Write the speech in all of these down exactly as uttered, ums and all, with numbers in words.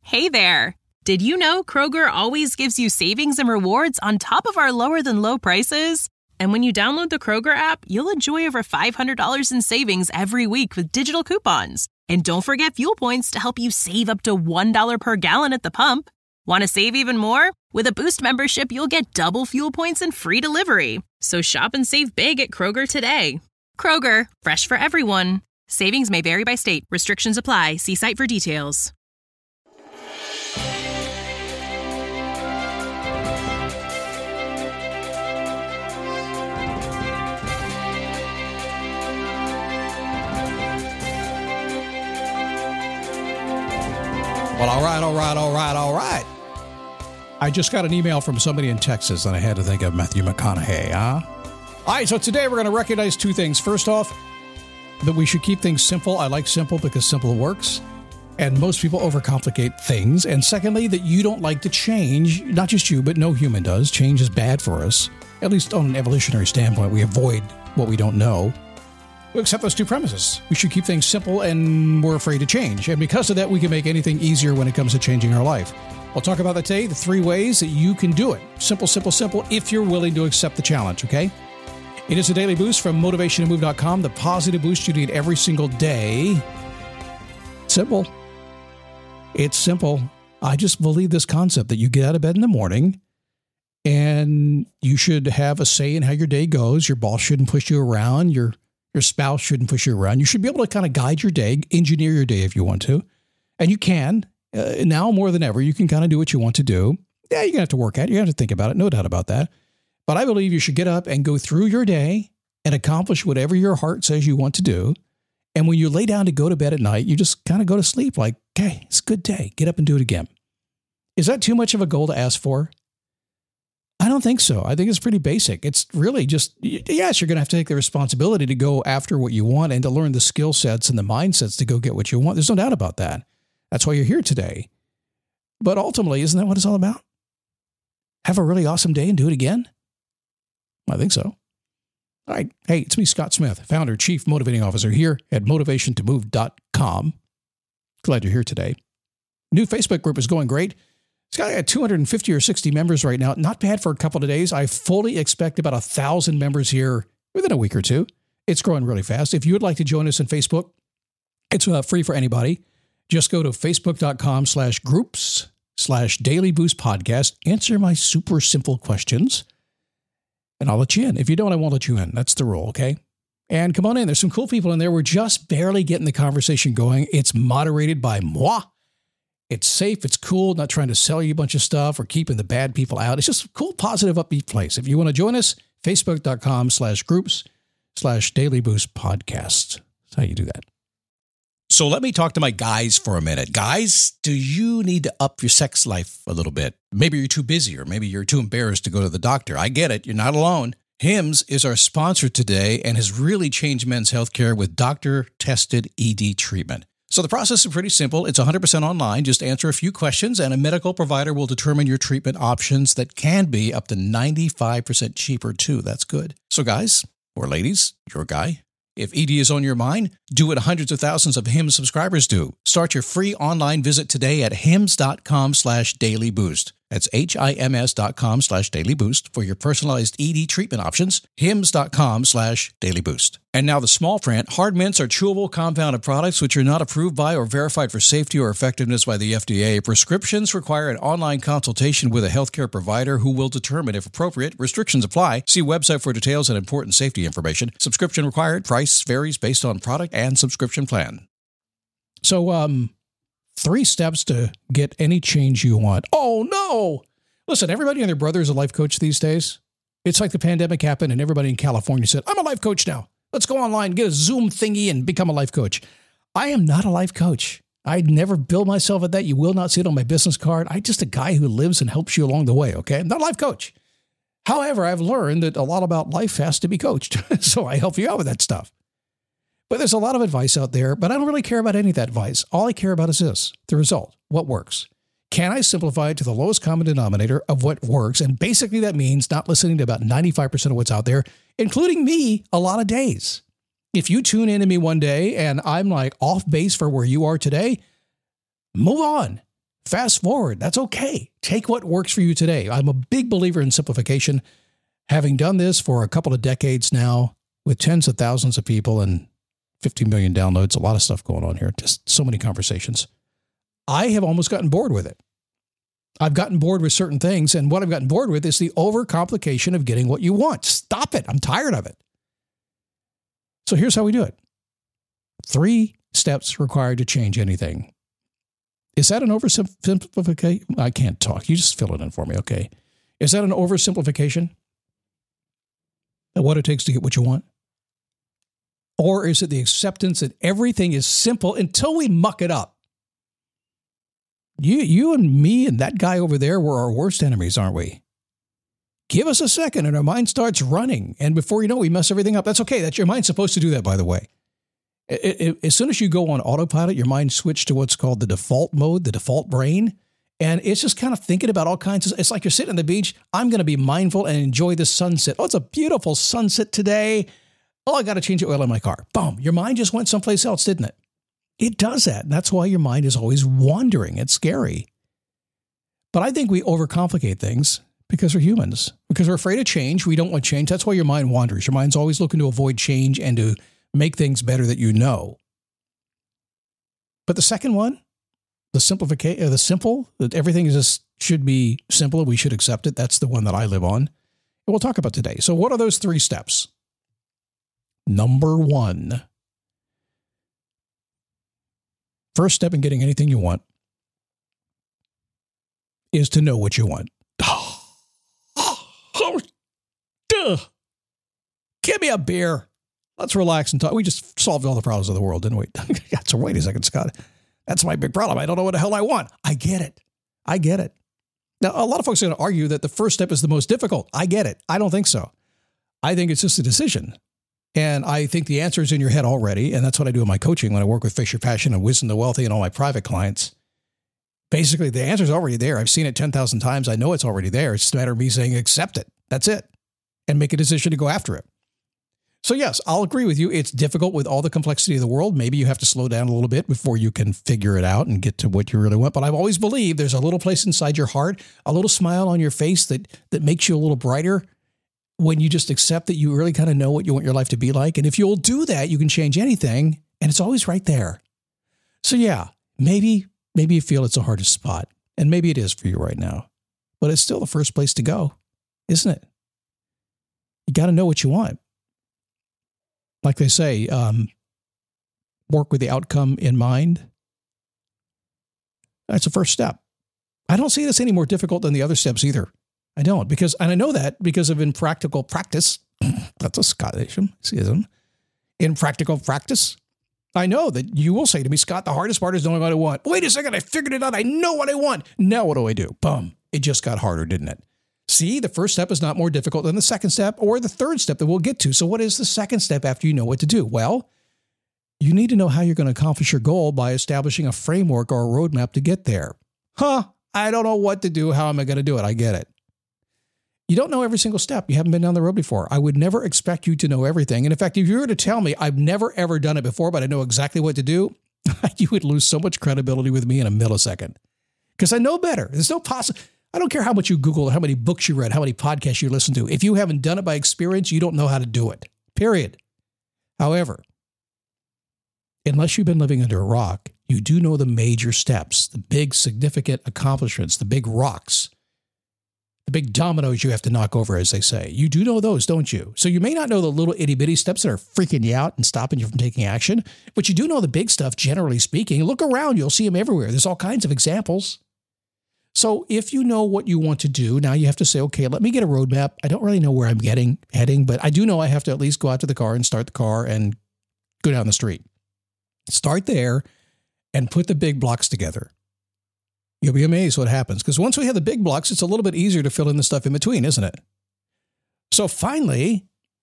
Hey there! Did you know Kroger always gives you savings and rewards on top of our lower-than-low prices? And when you download the Kroger app, you'll enjoy over five hundred dollars in savings every week with digital coupons. And don't forget fuel points to help you save up to one dollar per gallon at the pump. Want to save even more? With a Boost membership, you'll get double fuel points and free delivery. So shop and save big at Kroger today. Kroger, fresh for everyone. Savings may vary by state. Restrictions apply. See site for details. Well, all right, all right, all right, all right. I just got an email from somebody in Texas, and I had to think of Matthew McConaughey, huh? All right, so today we're going to recognize two things. First off, that we should keep things simple. I like simple because simple works, and most people overcomplicate things. And secondly, that you don't like to change. Not just you, but no human does. Change is bad for us. At least on an evolutionary standpoint, we avoid what we don't know. We accept those two premises. We should keep things simple, and we're afraid to change. And because of that, we can make anything easier when it comes to changing our life. We'll talk about that today, the three ways that you can do it. Simple, simple, simple, if you're willing to accept the challenge, okay? It is a daily boost from motivation to move dot com, the positive boost you need every single day. Simple. It's simple. I just believe this concept that you get out of bed in the morning and you should have a say in how your day goes. Your boss shouldn't push you around. Your Your spouse shouldn't push you around. You should be able to kind of guide your day, engineer your day if you want to. And you can. Uh, now more than ever, you can kind of do what you want to do. Yeah, you're going to have to work at it. You're going to have to think about it. No doubt about that. But I believe you should get up and go through your day and accomplish whatever your heart says you want to do. And when you lay down to go to bed at night, you just kind of go to sleep like, okay, it's a good day. Get up and do it again. Is that too much of a goal to ask for? I don't think so. I think it's pretty basic. It's really just, yes, you're going to have to take the responsibility to go after what you want and to learn the skill sets and the mindsets to go get what you want. There's no doubt about that. That's why you're here today. But ultimately, isn't that what it's all about? Have a really awesome day and do it again? I think so. All right. Hey, it's me, Scott Smith, founder, chief motivating officer here at motivation to move dot com. Glad you're here today. New Facebook group is going great. It's got two hundred fifty or sixty members right now. Not bad for a couple of days. I fully expect about a thousand members here within a week or two. It's growing really fast. If you would like to join us on Facebook, it's uh, free for anybody. Just go to facebook.com slash groups slash daily boost podcast. Answer my super simple questions, and I'll let you in. If you don't, I won't let you in. That's the rule, okay? And come on in. There's some cool people in there. We're just barely getting the conversation going. It's moderated by moi. It's safe. It's cool. Not trying to sell you a bunch of stuff or keeping the bad people out. It's just a cool, positive, upbeat place. If you want to join us, facebook.com slash groups slash daily boost podcast. That's how you do that. So let me talk to my guys for a minute. Guys, do you need to up your sex life a little bit? Maybe you're too busy or maybe you're too embarrassed to go to the doctor. I get it. You're not alone. Hims is our sponsor today and has really changed men's healthcare with doctor-tested E D treatment. So the process is pretty simple. It's one hundred percent online. Just answer a few questions and a medical provider will determine your treatment options that can be up to ninety-five percent cheaper too. That's good. So guys or ladies, you're a guy. If E D is on your mind, do what hundreds of thousands of Hims subscribers do. Start your free online visit today at hims.com slash daily boost. That's H-I-M-S dot com slash daily boost for your personalized E D treatment options. Hims.com slash daily boost. And now the small print. Hard mints are chewable compounded products which are not approved by or verified for safety or effectiveness by the F D A. Prescriptions require an online consultation with a healthcare provider who will determine if appropriate. Restrictions apply. See website for details and important safety information. Subscription required. Price varies based on product and subscription plan. So, um... three steps to get any change you want. Oh, no. Listen, everybody and their brother is a life coach these days. It's like the pandemic happened and everybody in California said, I'm a life coach now. Let's go online, get a Zoom thingy and become a life coach. I am not a life coach. I'd never bill myself at that. You will not see it on my business card. I'm just a guy who lives and helps you along the way, okay? I'm not a life coach. However, I've learned that a lot about life has to be coached. So I help you out with that stuff. But there's a lot of advice out there, but I don't really care about any of that advice. All I care about is this, the result, what works. Can I simplify it to the lowest common denominator of what works? And basically that means not listening to about ninety-five percent of what's out there, including me, a lot of days. If you tune into me one day and I'm like off base for where you are today, move on. Fast forward. That's okay. Take what works for you today. I'm a big believer in simplification. Having done this for a couple of decades now with tens of thousands of people and fifty million downloads, a lot of stuff going on here, just so many conversations. I have almost gotten bored with it. I've gotten bored with certain things, and what I've gotten bored with is the overcomplication of getting what you want. Stop it. I'm tired of it. So here's how we do it. Three steps required to change anything. Is that an oversimplification? I can't talk. You just fill it in for me, okay? Is that an oversimplification of what it takes to get what you want? Or is it the acceptance that everything is simple until we muck it up? You, you and me and that guy over there were our worst enemies, aren't we? Give us a second and our mind starts running. And before you know it, we mess everything up. That's okay. That's your mind's supposed to do that, by the way. It, it, as soon as you go on autopilot, your mind switches to what's called the default mode, the default brain. And it's just kind of thinking about all kinds of, it's like you're sitting on the beach. I'm going to be mindful and enjoy the sunset. Oh, it's a beautiful sunset today. Oh, I got to change the oil in my car. Boom. Your mind just went someplace else, didn't it? It does that. And that's why your mind is always wandering. It's scary. But I think we overcomplicate things because we're humans. Because we're afraid of change. We don't want change. That's why your mind wanders. Your mind's always looking to avoid change and to make things better that you know. But the second one, the simplification, the simple, that everything is just should be simple and we should accept it. That's the one that I live on. And we'll talk about today. So what are those three steps? Number one. First step in getting anything you want is to know what you want. Oh, oh, duh. Give me a beer. Let's relax and talk. We just solved all the problems of the world, didn't we? So wait a second, Scott. That's my big problem. I don't know what the hell I want. I get it. I get it. Now, a lot of folks are going to argue that the first step is the most difficult. I get it. I don't think so. I think it's just a decision. And I think the answer is in your head already. And that's what I do in my coaching when I work with Face Your Passion and Wisdom to Wealthy and all my private clients. Basically, the answer is already there. I've seen it ten thousand times. I know it's already there. It's just a matter of me saying, accept it. That's it. And make a decision to go after it. So yes, I'll agree with you. It's difficult with all the complexity of the world. Maybe you have to slow down a little bit before you can figure it out and get to what you really want. But I've always believed there's a little place inside your heart, a little smile on your face that, that makes you a little brighter when you just accept that you really kind of know what you want your life to be like. And if you'll do that, you can change anything. And it's always right there. So yeah, maybe, maybe you feel it's the hardest spot. And maybe it is for you right now. But it's still the first place to go, isn't it? You got to know what you want. Like they say, um, work with the outcome in mind. That's the first step. I don't see this any more difficult than the other steps either. I don't, because, and I know that because of in practical practice, that's a Scottishism, in practical practice, I know that you will say to me, Scott, the hardest part is knowing what I want. Wait a second, I figured it out. I know what I want. Now what do I do? Boom. It just got harder, didn't it? See, the first step is not more difficult than the second step or the third step that we'll get to. So what is the second step after you know what to do? Well, you need to know how you're going to accomplish your goal by establishing a framework or a roadmap to get there. Huh? I don't know what to do. How am I going to do it? I get it. You don't know every single step. You haven't been down the road before. I would never expect you to know everything. And in fact, if you were to tell me I've never, ever done it before, but I know exactly what to do, you would lose so much credibility with me in a millisecond because I know better. There's no possible. I don't care how much you Google, how many books you read, how many podcasts you listen to. If you haven't done it by experience, you don't know how to do it, period. However, unless you've been living under a rock, you do know the major steps, the big significant accomplishments, the big rocks, the big dominoes you have to knock over, as they say. You do know those, don't you? So you may not know the little itty bitty steps that are freaking you out and stopping you from taking action, but you do know the big stuff, generally speaking. Look around, you'll see them everywhere. There's all kinds of examples. So if you know what you want to do, now you have to say, okay, let me get a roadmap. I don't really know where I'm getting, heading, but I do know I have to at least go out to the car and start the car and go down the street. Start there and put the big blocks together. You'll be amazed what happens. Because once we have the big blocks, it's a little bit easier to fill in the stuff in between, isn't it? So finally,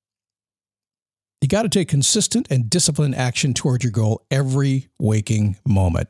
you got to take consistent and disciplined action toward your goal every waking moment.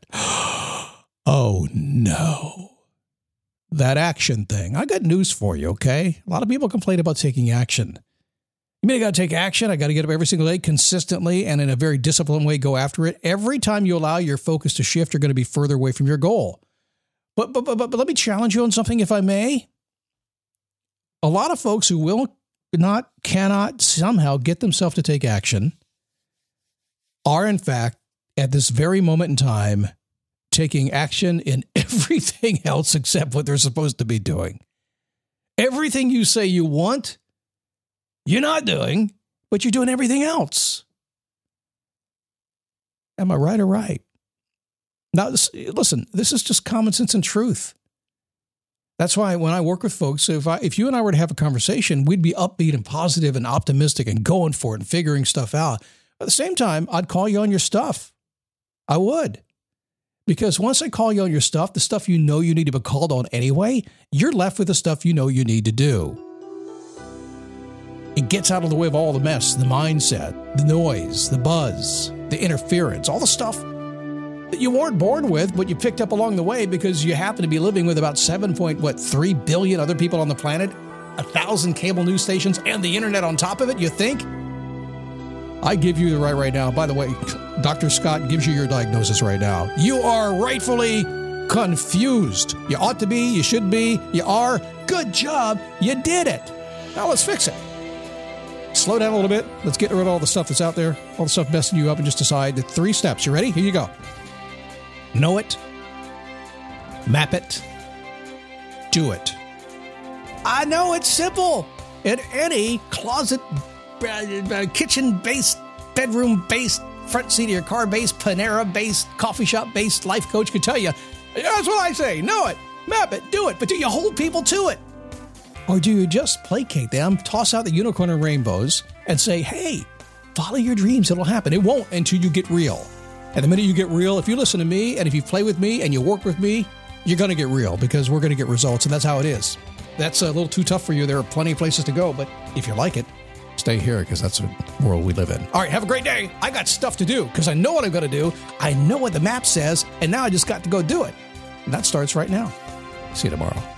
Oh, no. That action thing. I got news for you, okay? A lot of people complain about taking action. You mean I got to take action? I got to get up every single day consistently and in a very disciplined way, go after it. Every time you allow your focus to shift, you're going to be further away from your goal. But, but, but, but let me challenge you on something, if I may. A lot of folks who will not, cannot somehow get themselves to take action are, in fact, at this very moment in time, taking action in everything else except what they're supposed to be doing. Everything you say you want, you're not doing, but you're doing everything else. Am I right or right? Now, listen, this is just common sense and truth. That's why when I work with folks, if I, if you and I were to have a conversation, we'd be upbeat and positive and optimistic and going for it and figuring stuff out. At the same time, I'd call you on your stuff. I would. Because once I call you on your stuff, the stuff you know you need to be called on anyway, you're left with the stuff you know you need to do. It gets out of the way of all the mess, the mindset, the noise, the buzz, the interference, all the stuff that you weren't born with, but you picked up along the way because you happen to be living with about seven point three billion other people on the planet, a thousand cable news stations, and the internet on top of it, you think? I give you the right right now. By the way, Doctor Scott gives you your diagnosis right now. You are rightfully confused. You ought to be, you should be, you are. Good job, you did it. Now let's fix it. Slow down a little bit. Let's get rid of all the stuff that's out there, all the stuff messing you up, and just decide the three steps. You ready? Here you go. Know it, map it, do it. I know it's simple. In any closet, uh, kitchen-based, bedroom-based, front seat of your car-based, Panera-based, coffee shop-based life coach could tell you, that's what I say. Know it, map it, do it. But do you hold people to it? Or do you just placate them, toss out the unicorn and rainbows, and say, hey, follow your dreams, it'll happen. It won't until you get real. And the minute you get real, if you listen to me, and if you play with me, and you work with me, you're going to get real, because we're going to get results, and that's how it is. That's a little too tough for you. There are plenty of places to go, but if you like it, stay here, because that's the world we live in. All right, have a great day. I got stuff to do, because I know what I'm going to do. I know what the map says, and now I just got to go do it. And that starts right now. See you tomorrow.